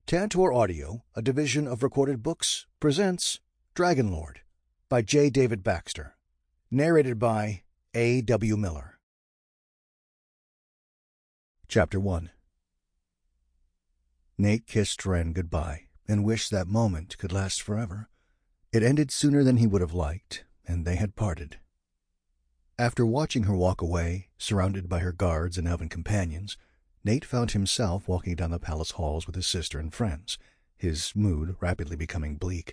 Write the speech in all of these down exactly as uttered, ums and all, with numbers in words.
Tantor Audio, a division of Recorded Books, presents Dragonlord by J. David Baxter. Narrated by A. W. Miller. Chapter one. Nate kissed Ren goodbye and wished that moment could last forever. It ended sooner than he would have liked, and they had parted. After watching her walk away, surrounded by her guards and elven companions, Nate found himself walking down the palace halls with his sister and friends, his mood rapidly becoming bleak.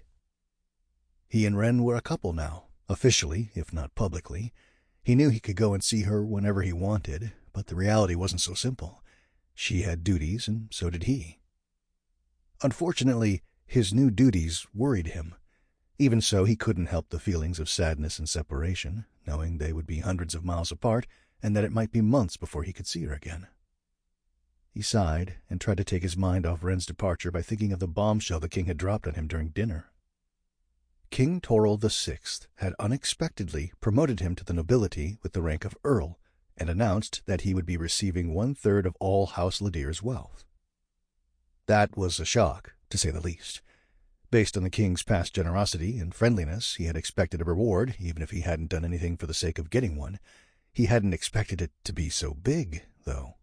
He and Ren were a couple now, officially, if not publicly. He knew he could go and see her whenever he wanted, but the reality wasn't so simple. She had duties, and so did he. Unfortunately, his new duties worried him. Even so, he couldn't help the feelings of sadness and separation, knowing they would be hundreds of miles apart and that it might be months before he could see her again. He sighed and tried to take his mind off Ren's departure by thinking of the bombshell the king had dropped on him during dinner. King Toril the Sixth had unexpectedly promoted him to the nobility with the rank of Earl and announced that he would be receiving one-third of all House Ladir's wealth. That was a shock, to say the least. Based on the king's past generosity and friendliness, he had expected a reward, even if he hadn't done anything for the sake of getting one. He hadn't expected it to be so big, though.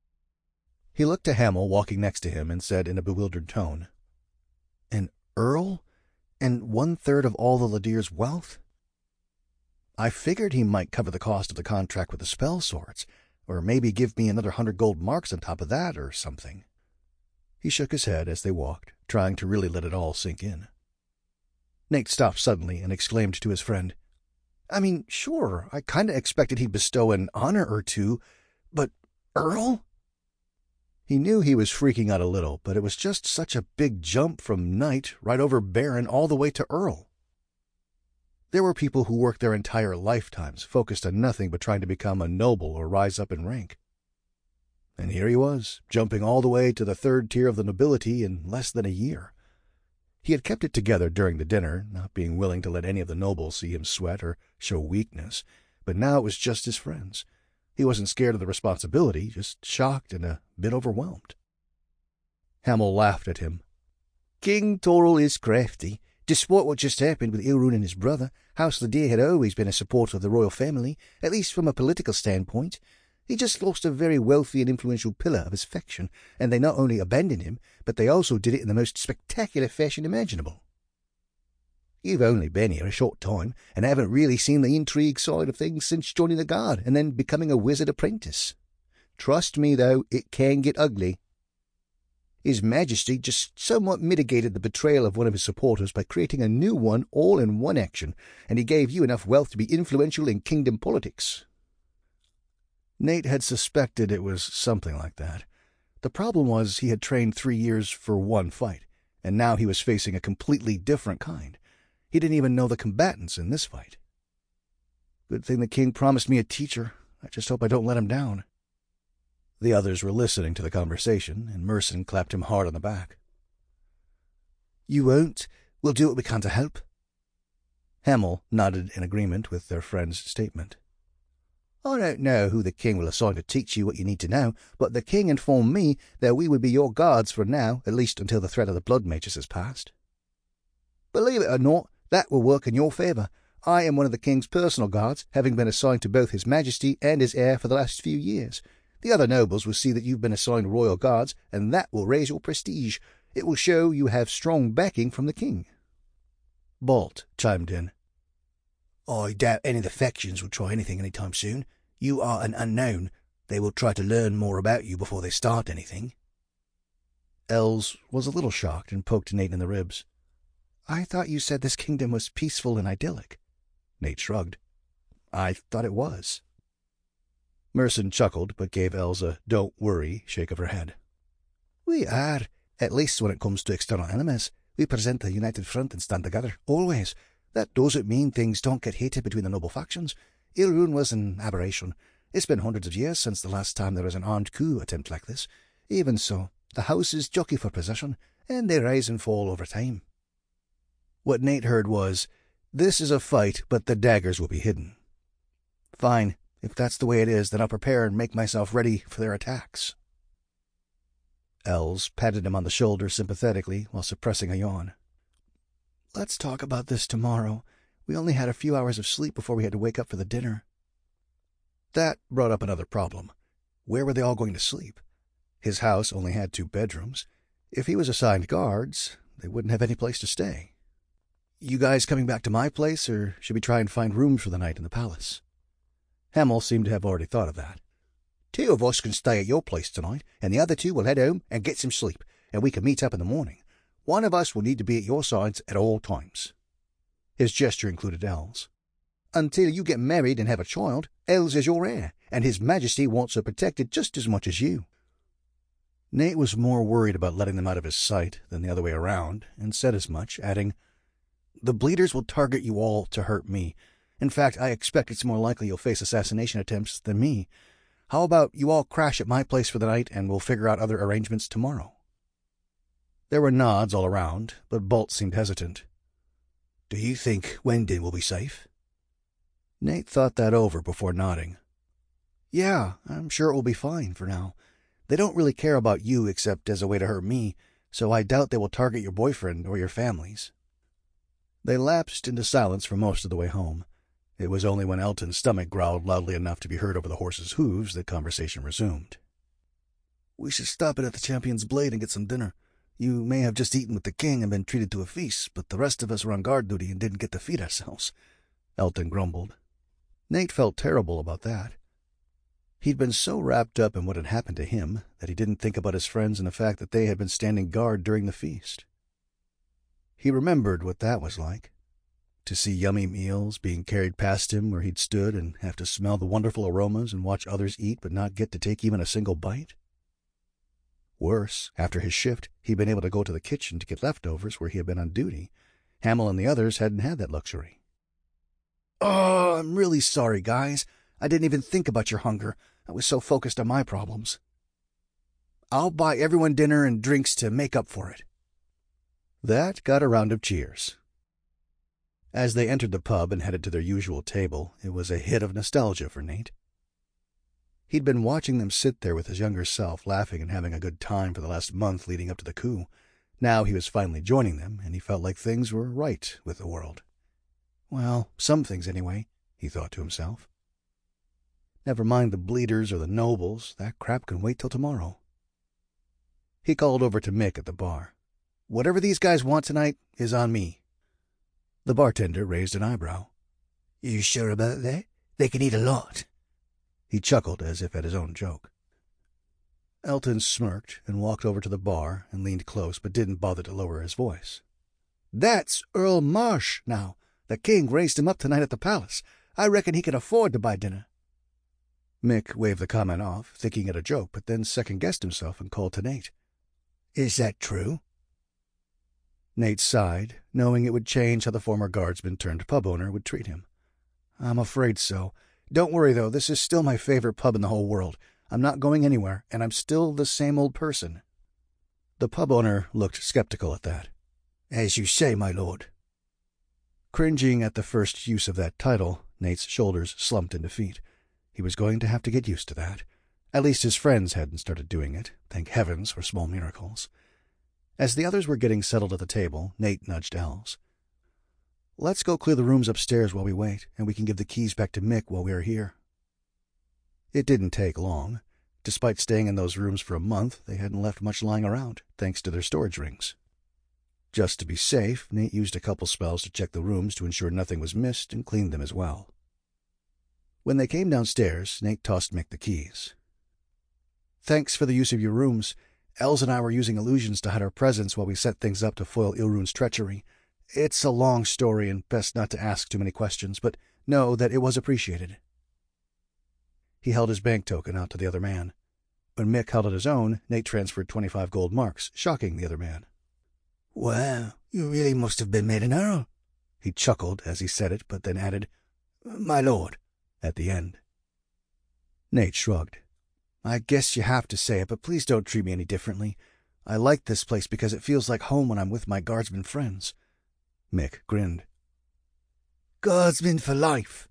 He looked to Hamel walking next to him and said in a bewildered tone, "An earl? And one-third of all the Ladir's wealth? I figured he might cover the cost of the contract with the spell swords, or maybe give me another hundred gold marks on top of that or something." He shook his head as they walked, trying to really let it all sink in. Nate stopped suddenly and exclaimed to his friend, "I mean, sure, I kinda expected he'd bestow an honor or two, but Earl?" He knew he was freaking out a little, but it was just such a big jump from knight right over baron all the way to earl. There were people who worked their entire lifetimes focused on nothing but trying to become a noble or rise up in rank. And here he was, jumping all the way to the third tier of the nobility in less than a year. He had kept it together during the dinner, not being willing to let any of the nobles see him sweat or show weakness, but now it was just his friends. He wasn't scared of the responsibility, just shocked and a bit overwhelmed. Hamel laughed at him. "King Toril is crafty. Despite what just happened with Ilrune and his brother, House Ladir had always been a supporter of the royal family, at least from a political standpoint. He just lost a very wealthy and influential pillar of his faction, and they not only abandoned him, but they also did it in the most spectacular fashion imaginable. You've only been here a short time, and haven't really seen the intrigue side of things since joining the guard and then becoming a wizard apprentice. Trust me, though, it can get ugly. His Majesty just somewhat mitigated the betrayal of one of his supporters by creating a new one all in one action, and he gave you enough wealth to be influential in kingdom politics." Nate had suspected it was something like that. The problem was he had trained three years for one fight, and now he was facing a completely different kind. He didn't even know the combatants in this fight. Good thing the king promised me a teacher. I just hope I don't let him down. The others were listening to the conversation, and Mercen clapped him hard on the back. "You won't? We'll do what we can to help." Hamel nodded in agreement with their friend's statement. "I don't know who the king will assign to teach you what you need to know, but the king informed me that we would be your guards for now, at least until the threat of the blood mages has passed. Believe it or not, that will work in your favour. I am one of the king's personal guards, having been assigned to both his majesty and his heir for the last few years. The other nobles will see that you've been assigned royal guards, and that will raise your prestige. It will show you have strong backing from the king." Bolt chimed in. "I doubt any of the factions will try anything any time soon. You are an unknown. They will try to learn more about you before they start anything." Els was a little shocked and poked Nate in the ribs. "I thought you said this kingdom was peaceful and idyllic." Nate shrugged. "I thought it was." Mercen chuckled, but gave Els a "don't worry" shake of her head. "We are, at least when it comes to external enemies. We present a united front and stand together, always. That doesn't mean things don't get heated between the noble factions. Ilrune was an aberration. It's been hundreds of years since the last time there was an armed coup attempt like this. Even so, the houses jockey for possession, and they rise and fall over time." What Nate heard was, "This is a fight, but the daggers will be hidden." "Fine. If that's the way it is, then I'll prepare and make myself ready for their attacks." Els patted him on the shoulder sympathetically while suppressing a yawn. "Let's talk about this tomorrow. We only had a few hours of sleep before we had to wake up for the dinner." That brought up another problem. Where were they all going to sleep? His house only had two bedrooms. If he was assigned guards, they wouldn't have any place to stay. "You guys coming back to my place, or should we try and find rooms for the night in the palace?" Hamel seemed to have already thought of that. "Two of us can stay at your place tonight, and the other two will head home and get some sleep, and we can meet up in the morning. One of us will need to be at your sides at all times." His gesture included Els. "Until you get married and have a child, Els is your heir, and His Majesty wants her protected just as much as you." Nate was more worried about letting them out of his sight than the other way around, and said as much, adding, "The Bleeders will target you all to hurt me. In fact, I expect it's more likely you'll face assassination attempts than me. How about you all crash at my place for the night, and we'll figure out other arrangements tomorrow?" There were nods all around, but Bolt seemed hesitant. "Do you think Wendin will be safe?" Nate thought that over before nodding. "Yeah, I'm sure it will be fine for now. They don't really care about you except as a way to hurt me, so I doubt they will target your boyfriend or your families." They lapsed into silence for most of the way home. It was only when Elton's stomach growled loudly enough to be heard over the horse's hooves that conversation resumed. "We should stop in at the Champion's Blade and get some dinner. You may have just eaten with the king and been treated to a feast, but the rest of us were on guard duty and didn't get to feed ourselves," Elton grumbled. Nate felt terrible about that. He'd been so wrapped up in what had happened to him that he didn't think about his friends and the fact that they had been standing guard during the feast. He remembered what that was like. To see yummy meals being carried past him where he'd stood and have to smell the wonderful aromas and watch others eat but not get to take even a single bite. Worse, after his shift, he'd been able to go to the kitchen to get leftovers where he had been on duty. Hamel and the others hadn't had that luxury. "Oh, I'm really sorry, guys. I didn't even think about your hunger. I was so focused on my problems." "I'll buy everyone dinner and drinks to make up for it." That got a round of cheers. As they entered the pub and headed to their usual table, it was a hit of nostalgia for Nate. He'd been watching them sit there with his younger self, laughing and having a good time for the last month leading up to the coup. Now he was finally joining them, and he felt like things were right with the world. Well, some things anyway, he thought to himself. Never mind the Bleeders or the nobles, that crap can wait till tomorrow. He called over to Mick at the bar. "Whatever these guys want tonight is on me." The bartender raised an eyebrow. "You sure about that? They can eat a lot." He chuckled as if at his own joke. Elton smirked and walked over to the bar and leaned close but didn't bother to lower his voice. "That's Earl Marsh now. The king raised him up tonight at the palace. I reckon he can afford to buy dinner." Mick waved the comment off, thinking it a joke, but then second-guessed himself and called to Nate. "Is that true?" Nate sighed, knowing it would change how the former guardsman turned pub owner would treat him. "I'm afraid so. Don't worry, though, this is still my favorite pub in the whole world. I'm not going anywhere, and I'm still the same old person." The pub owner looked skeptical at that. "As you say, my lord." Cringing at the first use of that title, Nate's shoulders slumped in defeat. He was going to have to get used to that. At least his friends hadn't started doing it, thank heavens for small miracles. As the others were getting settled at the table, Nate nudged Els. "Let's go clear the rooms upstairs while we wait, and we can give the keys back to Mick while we are here." It didn't take long. Despite staying in those rooms for a month, they hadn't left much lying around, thanks to their storage rings. Just to be safe, Nate used a couple spells to check the rooms to ensure nothing was missed and cleaned them as well. When they came downstairs, Nate tossed Mick the keys. "Thanks for the use of your rooms. Els and I were using illusions to hide our presence while we set things up to foil Ilrun's treachery. It's a long story and best not to ask too many questions, but know that it was appreciated." He held his bank token out to the other man. When Mick held out his own, Nate transferred twenty-five gold marks, shocking the other man. "Wow, you really must have been made an earl." He chuckled as he said it, but then added, "My lord," at the end. Nate shrugged. "I guess you have to say it, but please don't treat me any differently. I like this place because it feels like home when I'm with my guardsmen friends." Mick grinned. "Guardsmen for life."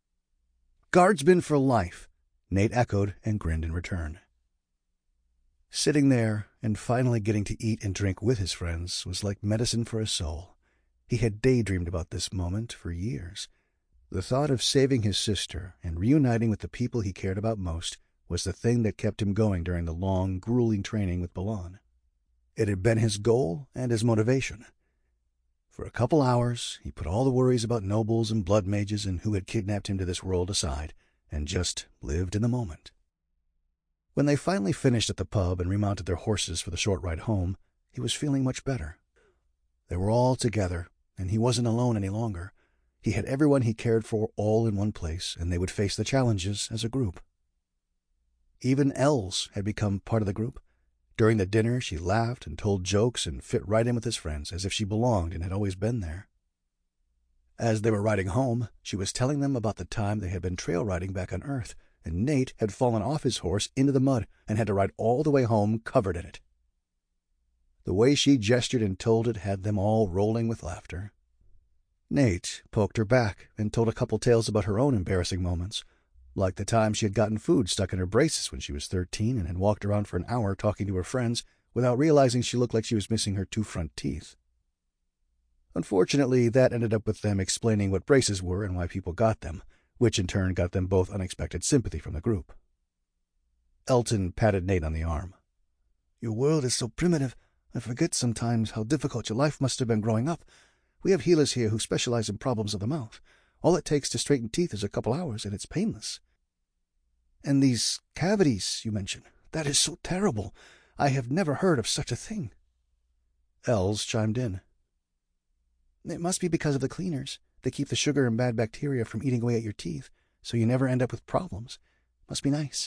"Guardsmen for life," Nate echoed and grinned in return. Sitting there and finally getting to eat and drink with his friends was like medicine for his soul. He had daydreamed about this moment for years. The thought of saving his sister and reuniting with the people he cared about most was the thing that kept him going during the long, grueling training with Balan. It had been his goal and his motivation. For a couple hours, he put all the worries about nobles and blood mages and who had kidnapped him to this world aside, and just lived in the moment. When they finally finished at the pub and remounted their horses for the short ride home, he was feeling much better. They were all together, and he wasn't alone any longer. He had everyone he cared for all in one place, and they would face the challenges as a group. Even Els had become part of the group. During the dinner, she laughed and told jokes and fit right in with his friends, as if she belonged and had always been there. As they were riding home, she was telling them about the time they had been trail riding back on Earth, and Nate had fallen off his horse into the mud and had to ride all the way home covered in it. The way she gestured and told it had them all rolling with laughter. Nate poked her back and told a couple tales about her own embarrassing moments, like the time she had gotten food stuck in her braces when she was thirteen and had walked around for an hour talking to her friends without realizing she looked like she was missing her two front teeth. Unfortunately, that ended up with them explaining what braces were and why people got them, which in turn got them both unexpected sympathy from the group. Elton patted Nate on the arm. "Your world is so primitive, I forget sometimes how difficult your life must have been growing up. We have healers here who specialize in problems of the mouth. All it takes to straighten teeth is a couple hours, and it's painless. And these cavities you mentioned, that is so terrible. I have never heard of such a thing." Els chimed in. "It must be because of the cleaners. They keep the sugar and bad bacteria from eating away at your teeth, so you never end up with problems. Must be nice."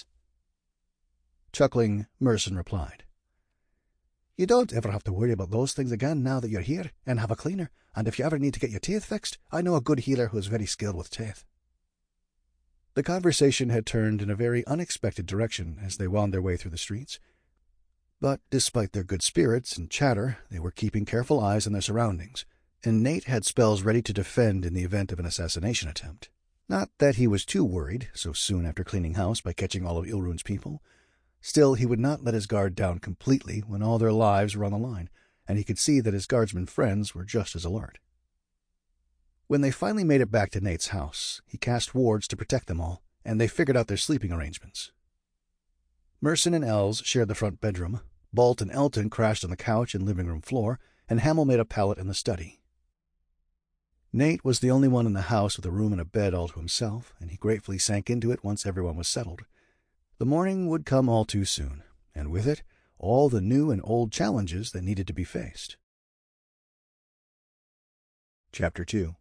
Chuckling, Merson replied, "You don't ever have to worry about those things again now that you're here and have a cleaner, and if you ever need to get your teeth fixed, I know a good healer who is very skilled with teeth." The conversation had turned in a very unexpected direction as they wound their way through the streets. But despite their good spirits and chatter, they were keeping careful eyes on their surroundings, and Nate had spells ready to defend in the event of an assassination attempt. Not that he was too worried so soon after cleaning house by catching all of Ilrun's people. Still, he would not let his guard down completely when all their lives were on the line, and he could see that his guardsmen friends were just as alert. When they finally made it back to Nate's house, he cast wards to protect them all, and they figured out their sleeping arrangements. Merson and Els shared the front bedroom, Balt and Elton crashed on the couch and living room floor, and Hamel made a pallet in the study. Nate was the only one in the house with a room and a bed all to himself, and he gratefully sank into it once everyone was settled. The morning would come all too soon, and with it, all the new and old challenges that needed to be faced. Chapter two.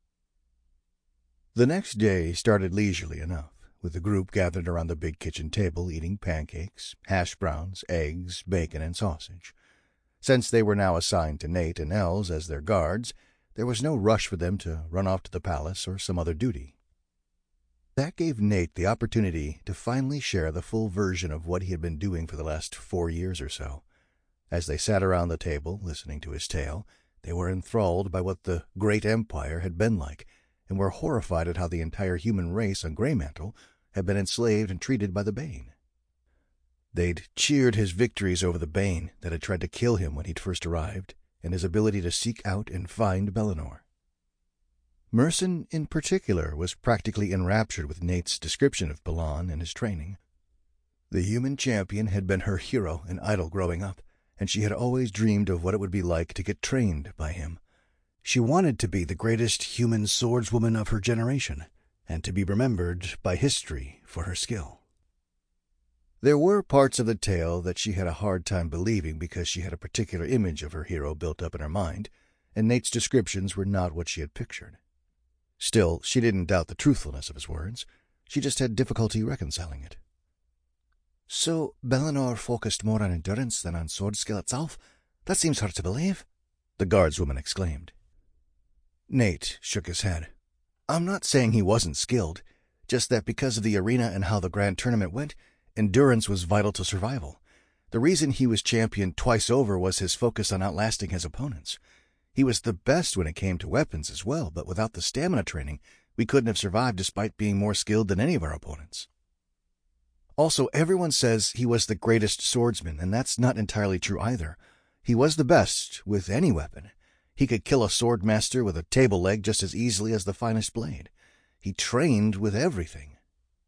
The next day started leisurely enough, with the group gathered around the big kitchen table eating pancakes, hash browns, eggs, bacon, and sausage. Since they were now assigned to Nate and Els as their guards, there was no rush for them to run off to the palace or some other duty. That gave Nate the opportunity to finally share the full version of what he had been doing for the last four years or so. As they sat around the table, listening to his tale, they were enthralled by what the great empire had been like, and were horrified at how the entire human race on Greymantle had been enslaved and treated by the Bane. They'd cheered his victories over the Bane that had tried to kill him when he'd first arrived, and his ability to seek out and find Bellinor. Merson, in particular, was practically enraptured with Nate's description of Balan and his training. The human champion had been her hero and idol growing up, and she had always dreamed of what it would be like to get trained by him. She wanted to be the greatest human swordswoman of her generation, and to be remembered by history for her skill. There were parts of the tale that she had a hard time believing because she had a particular image of her hero built up in her mind, and Nate's descriptions were not what she had pictured. Still, she didn't doubt the truthfulness of his words. She just had difficulty reconciling it. "So, Bellinor focused more on endurance than on sword skill itself? That seems hard to believe," the guardswoman exclaimed. Nate shook his head. "I'm not saying he wasn't skilled, just that because of the arena and how the grand tournament went, endurance was vital to survival. The reason he was champion twice over was his focus on outlasting his opponents. He was the best when it came to weapons as well, but without the stamina training, we couldn't have survived despite being more skilled than any of our opponents." Also, everyone says he was the greatest swordsman, and that's not entirely true either. He was the best with any weapon. He could kill a swordmaster with a table leg just as easily as the finest blade. He trained with everything.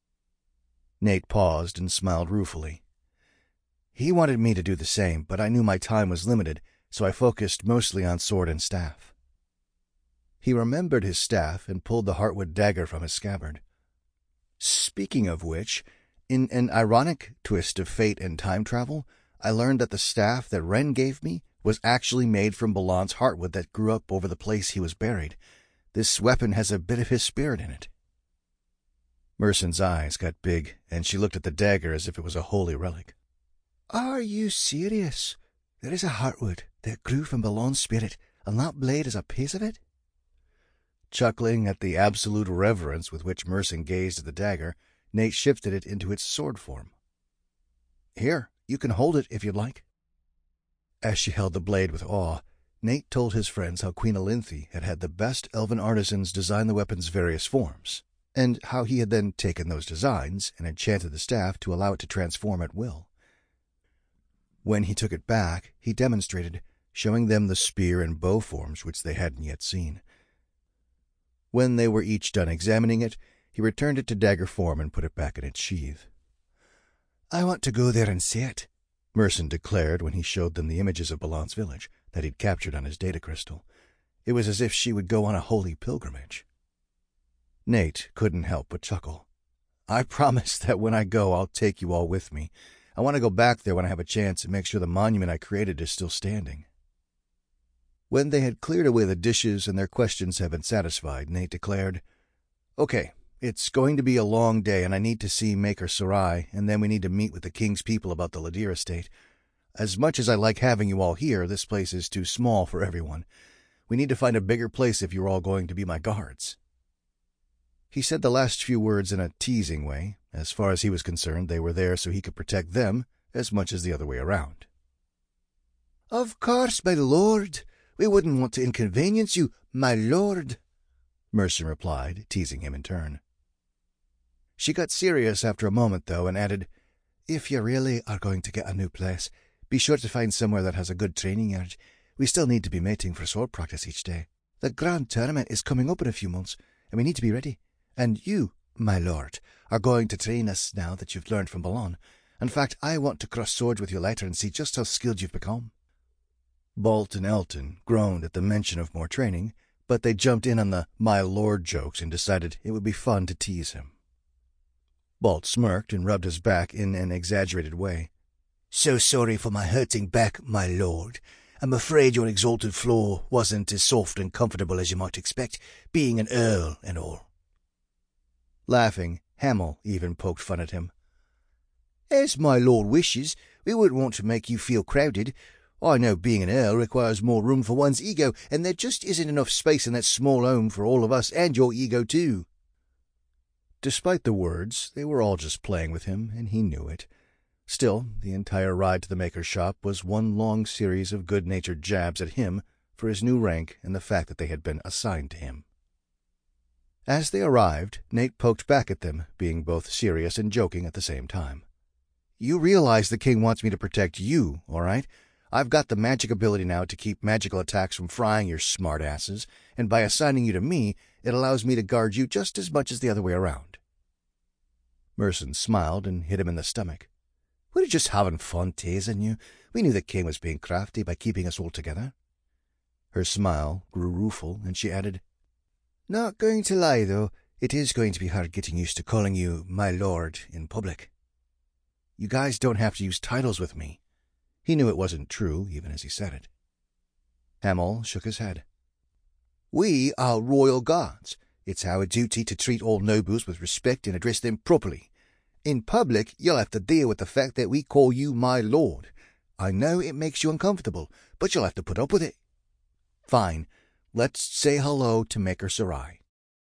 Nate paused and smiled ruefully. He wanted me to do the same, but I knew my time was limited, so I focused mostly on sword and staff. He remembered his staff and pulled the heartwood dagger from his scabbard. Speaking of which, in an ironic twist of fate and time travel, I learned that the staff that Ren gave me was actually made from Balan's heartwood that grew up over the place he was buried. This weapon has a bit of his spirit in it. Mercen's eyes got big, and she looked at the dagger as if it was a holy relic. "Are you serious? There is a heartwood that grew from Balan's spirit, and that blade is a piece of it?" Chuckling at the absolute reverence with which Mercen gazed at the dagger, Nate shifted it into its sword form. "Here, you can hold it if you'd like." As she held the blade with awe, Nate told his friends how Queen Elinthe had had the best elven artisans design the weapon's various forms, and how he had then taken those designs and enchanted the staff to allow it to transform at will. When he took it back, he demonstrated, showing them the spear and bow forms which they hadn't yet seen. When they were each done examining it, he returned it to dagger form and put it back in its sheath. "I want to go there and see it," Mercen declared when he showed them the images of Balan's village that he'd captured on his data crystal. It was as if she would go on a holy pilgrimage. Nate couldn't help but chuckle. "I promise that when I go, I'll take you all with me. I want to go back there when I have a chance and make sure the monument I created is still standing." When they had cleared away the dishes and their questions had been satisfied, Nate declared, "Okay, it's going to be a long day, and I need to see Maker Sarai, and then we need to meet with the king's people about the Ladir estate. As much as I like having you all here, this place is too small for everyone. We need to find a bigger place if you're all going to be my guards." He said the last few words in a teasing way. As far as he was concerned, they were there so he could protect them as much as the other way around. "Of course, my lord. We wouldn't want to inconvenience you, my lord," Mercen replied, teasing him in turn. She got serious after a moment, though, and added, "If you really are going to get a new place, be sure to find somewhere that has a good training yard. We still need to be mating for sword practice each day. The grand tournament is coming up in a few months, and we need to be ready. And you, my lord, are going to train us now that you've learned from Balan. In fact, I want to cross swords with you later and see just how skilled you've become." Bolt and Elton groaned at the mention of more training, but they jumped in on the "my lord" jokes and decided it would be fun to tease him. Bolt smirked and rubbed his back in an exaggerated way. "So sorry for my hurting back, my lord. I'm afraid your exalted floor wasn't as soft and comfortable as you might expect, being an earl and all." Laughing, Hamel even poked fun at him. "As my lord wishes, we wouldn't want to make you feel crowded. I know being an earl requires more room for one's ego, and there just isn't enough space in that small home for all of us and your ego too." Despite the words, they were all just playing with him, and he knew it. Still, the entire ride to the maker's shop was one long series of good-natured jabs at him for his new rank and the fact that they had been assigned to him. As they arrived, Nate poked back at them, being both serious and joking at the same time. "You realize the king wants me to protect you, all right? I've got the magic ability now to keep magical attacks from frying your smart asses, and by assigning you to me, it allows me to guard you just as much as the other way around." Mercen smiled and hit him in the stomach. "We're just having fun teasing you. We knew the king was being crafty by keeping us all together." Her smile grew rueful, and she added, "Not going to lie, though, it is going to be hard getting used to calling you my lord in public. You guys don't have to use titles with me." He knew it wasn't true, even as he said it. Hamel shook his head. "We are royal guards. It's our duty to treat all nobles with respect and address them properly. In public, you'll have to deal with the fact that we call you my lord. I know it makes you uncomfortable, but you'll have to put up with it. Fine, let's say hello to Maker Sarai."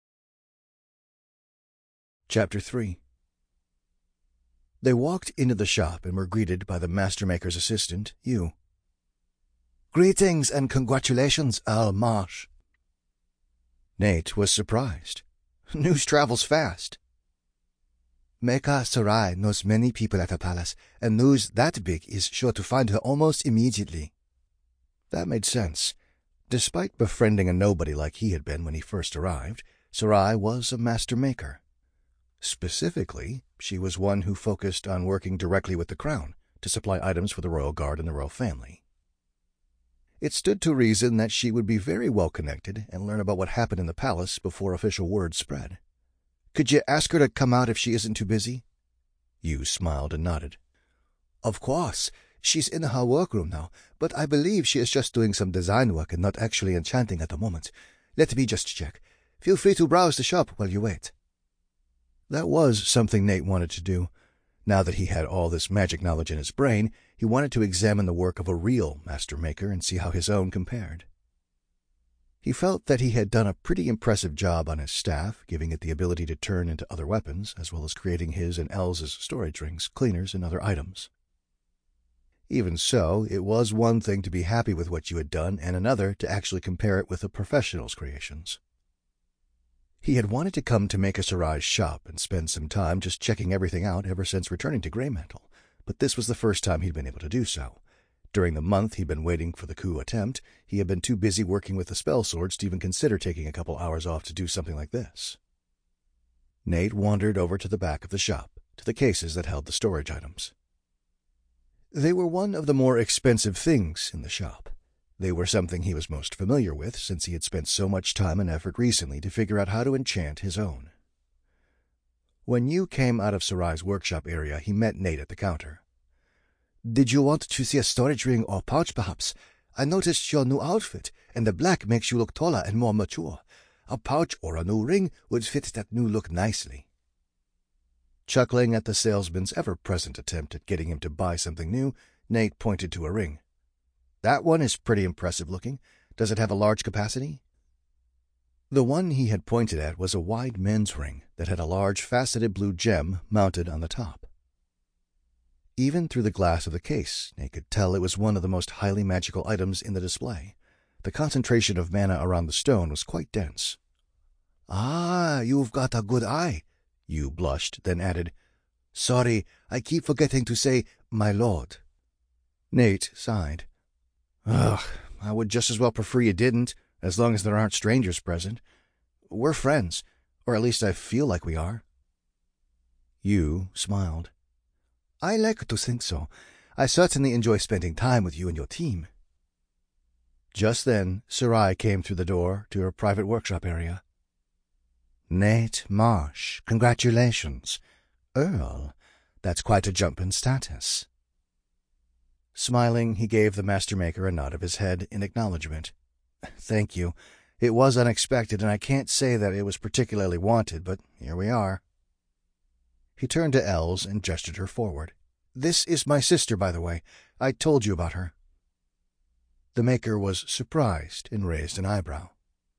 Chapter three. They walked into the shop and were greeted by the Master Maker's assistant, Yu. "Greetings and congratulations, Earl Marsh." Nate was surprised. News travels fast. Mecha Sarai knows many people at the palace, and news that big is sure to find her almost immediately. That made sense. Despite befriending a nobody like he had been when he first arrived, Sarai was a master maker. Specifically, she was one who focused on working directly with the crown to supply items for the royal guard and the royal family. It stood to reason that she would be very well connected and learn about what happened in the palace before official word spread. Could you ask her to come out if she isn't too busy? Yu smiled and nodded. Of course. She's in her workroom now, but I believe she is just doing some design work and not actually enchanting at the moment. Let me just check. Feel free to browse the shop while you wait. That was something Nate wanted to do. Now that he had all this magic knowledge in his brain, he wanted to examine the work of a real master maker and see how his own compared. He felt that he had done a pretty impressive job on his staff, giving it the ability to turn into other weapons, as well as creating his and El's storage rings, cleaners, and other items. Even so, it was one thing to be happy with what you had done, and another to actually compare it with a professional's creations. He had wanted to come to Mecha Sarai's shop and spend some time just checking everything out ever since returning to Greymantle, but this was the first time he'd been able to do so. During the month he'd been waiting for the coup attempt, he had been too busy working with the spell swords to even consider taking a couple hours off to do something like this. Nate wandered over to the back of the shop, to the cases that held the storage items. They were one of the more expensive things in the shop. They were something he was most familiar with, since he had spent so much time and effort recently to figure out how to enchant his own. When Yu came out of Sarai's workshop area, he met Nate at the counter. Did you want to see a storage ring or pouch, perhaps? I noticed your new outfit, and the black makes you look taller and more mature. A pouch or a new ring would fit that new look nicely. Chuckling at the salesman's ever-present attempt at getting him to buy something new, Nate pointed to a ring. That one is pretty impressive looking. Does it have a large capacity? The one he had pointed at was a wide men's ring that had a large faceted blue gem mounted on the top. Even through the glass of the case, Nate could tell it was one of the most highly magical items in the display. The concentration of mana around the stone was quite dense. Ah, you've got a good eye, Yu blushed, then added, Sorry, I keep forgetting to say, my lord. Nate sighed. Ugh, I would just as well prefer you didn't, as long as there aren't strangers present. We're friends, or at least I feel like we are. Yu smiled. I like to think so. I certainly enjoy spending time with you and your team. Just then, Sarai came through the door to her private workshop area. Nate Marsh, congratulations. Earl, that's quite a jump in status. Smiling, he gave the master maker a nod of his head in acknowledgement. Thank you. It was unexpected, and I can't say that it was particularly wanted, but here we are. He turned to Els and gestured her forward. This is my sister, by the way. I told you about her. The maker was surprised and raised an eyebrow.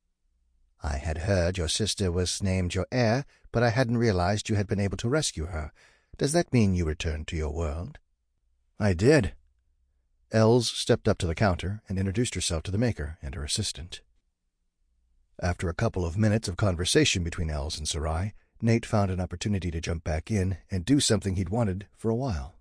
I had heard your sister was named your heir, but I hadn't realized you had been able to rescue her. Does that mean you returned to your world? I did. Els stepped up to the counter and introduced herself to the maker and her assistant. After a couple of minutes of conversation between Els and Sarai, Nate found an opportunity to jump back in and do something he'd wanted for a while.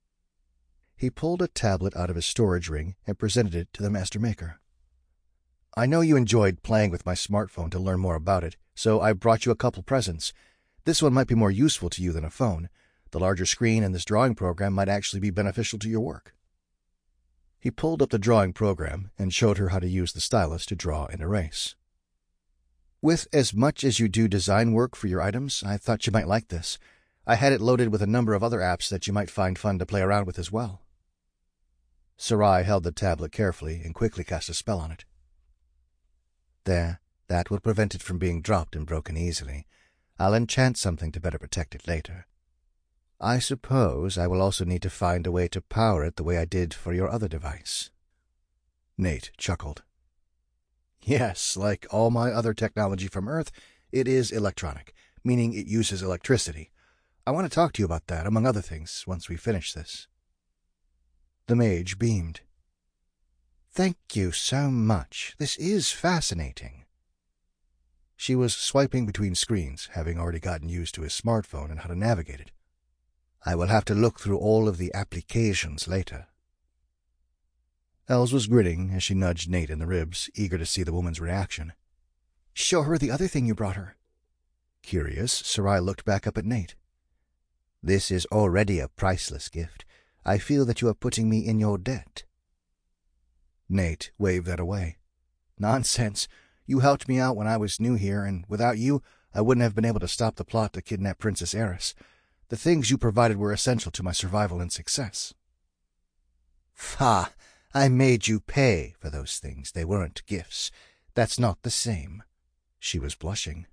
He pulled a tablet out of his storage ring and presented it to the master maker. I know you enjoyed playing with my smartphone to learn more about it, so I brought you a couple presents. This one might be more useful to you than a phone. The larger screen and this drawing program might actually be beneficial to your work. He pulled up the drawing program and showed her how to use the stylus to draw and erase. With as much as you do design work for your items, I thought you might like this. I had it loaded with a number of other apps that you might find fun to play around with as well. Sarai held the tablet carefully and quickly cast a spell on it. There, that will prevent it from being dropped and broken easily. I'll enchant something to better protect it later. I suppose I will also need to find a way to power it the way I did for your other device. Nate chuckled. Yes, like all my other technology from Earth, it is electronic, meaning it uses electricity. I want to talk to you about that, among other things, once we finish this. The mage beamed. Thank you so much. This is fascinating. She was swiping between screens, having already gotten used to his smartphone and how to navigate it. "I will have to look through all of the applications later." Els was grinning as she nudged Nate in the ribs, eager to see the woman's reaction. "Show her the other thing you brought her." Curious, Sarai looked back up at Nate. "This is already a priceless gift. I feel that you are putting me in your debt." Nate waved that away. "Nonsense. You helped me out when I was new here, and without you, I wouldn't have been able to stop the plot to kidnap Princess Eris. The things you provided were essential to my survival and success." "Ha! I made you pay for those things. They weren't gifts. That's not the same." She was blushing.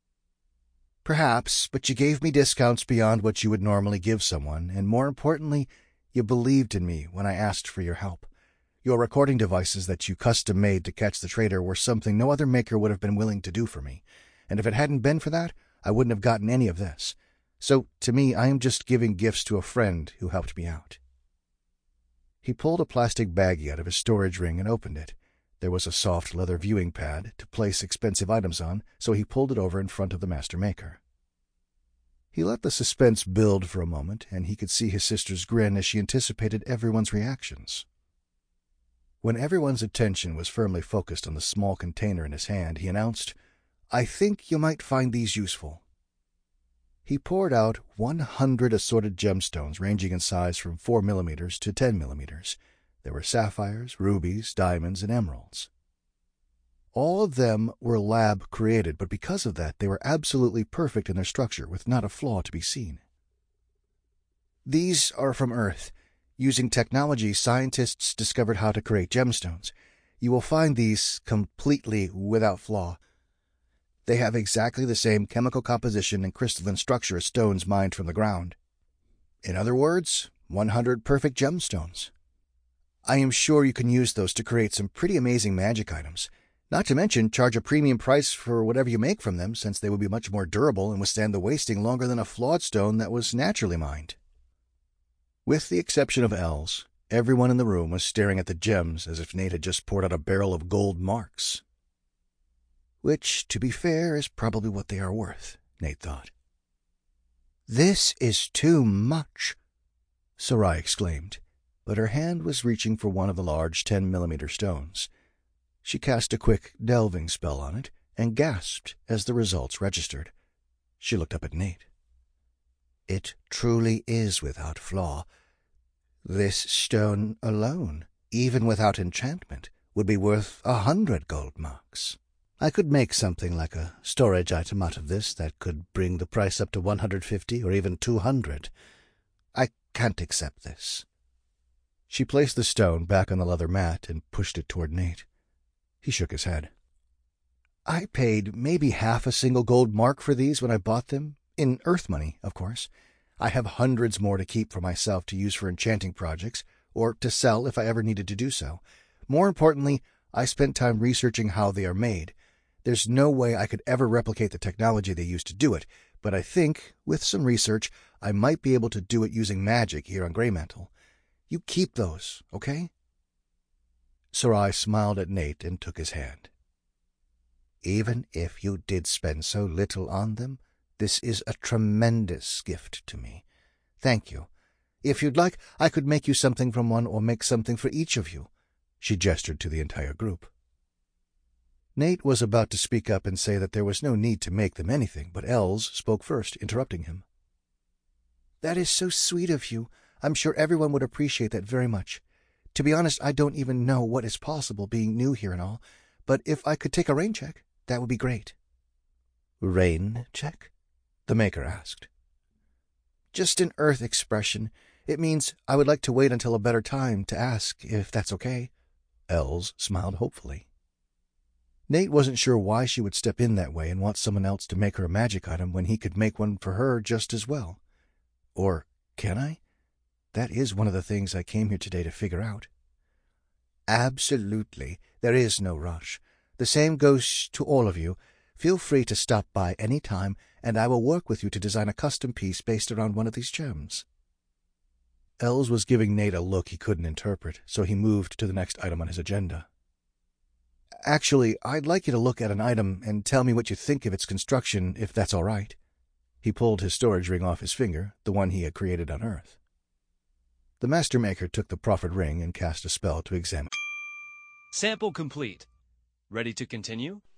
"Perhaps, but you gave me discounts beyond what you would normally give someone, and more importantly, you believed in me when I asked for your help. Your recording devices that you custom-made to catch the traitor were something no other maker would have been willing to do for me, and if it hadn't been for that, I wouldn't have gotten any of this. So, to me, I am just giving gifts to a friend who helped me out." He pulled a plastic baggie out of his storage ring and opened it. There was a soft leather viewing pad to place expensive items on, so he pulled it over in front of the master maker. He let the suspense build for a moment, and he could see his sister's grin as she anticipated everyone's reactions. When everyone's attention was firmly focused on the small container in his hand, he announced, "I think you might find these useful." He poured out one hundred assorted gemstones ranging in size from four millimeters to ten millimeters. There were sapphires, rubies, diamonds, and emeralds. All of them were lab-created, but because of that, they were absolutely perfect in their structure, with not a flaw to be seen. "These are from Earth. Using technology, scientists discovered how to create gemstones. You will find these completely without flaw. They have exactly the same chemical composition and crystalline structure as stones mined from the ground. In other words, one hundred perfect gemstones. I am sure you can use those to create some pretty amazing magic items. Not to mention charge a premium price for whatever you make from them, since they will be much more durable and withstand the wasting longer than a flawed stone that was naturally mined." With the exception of Els, everyone in the room was staring at the gems as if Nate had just poured out a barrel of gold marks. Which, to be fair, is probably what they are worth, Nate thought. "This is too much," Sarai exclaimed, but her hand was reaching for one of the large ten-millimeter stones. She cast a quick delving spell on it and gasped as the results registered. She looked up at Nate. "It truly is without flaw. This stone alone, even without enchantment, would be worth a hundred gold marks. I could make something like a storage item out of this that could bring the price up to one hundred fifty or even two hundred. I can't accept this." She placed the stone back on the leather mat and pushed it toward Nate. He shook his head. "I paid maybe half a single gold mark for these when I bought them, in Earth money, of course. I have hundreds more to keep for myself to use for enchanting projects, or to sell if I ever needed to do so. More importantly, I spent time researching how they are made. There's no way I could ever replicate the technology they used to do it, but I think, with some research, I might be able to do it using magic here on Greymantle. You keep those, okay?" Sarai smiled at Nate and took his hand. "Even if you did spend so little on them, this is a tremendous gift to me. Thank you. If you'd like, I could make you something from one or make something for each of you." She gestured to the entire group. Nate was about to speak up and say that there was no need to make them anything, but Els spoke first, interrupting him. "That is so sweet of you. I'm sure everyone would appreciate that very much. To be honest, I don't even know what is possible, being new here and all, but if I could take a rain check, that would be great." "Rain check?" the maker asked. "Just an Earth expression. It means I would like to wait until a better time to ask, if that's okay." Els smiled hopefully. Nate wasn't sure why she would step in that way and want someone else to make her a magic item when he could make one for her just as well. Or can I? That is one of the things I came here today to figure out. "Absolutely. There is no rush. The same goes to all of you. Feel free to stop by any time, and I will work with you to design a custom piece based around one of these gems." Els was giving Nate a look he couldn't interpret, so he moved to the next item on his agenda. Actually, I'd like you to look at an item and tell me what you think of its construction, if that's all right. He pulled his storage ring off his finger, the one he had created on Earth. The Master Maker took the proffered ring and cast a spell to examine. Sample complete. Ready to continue?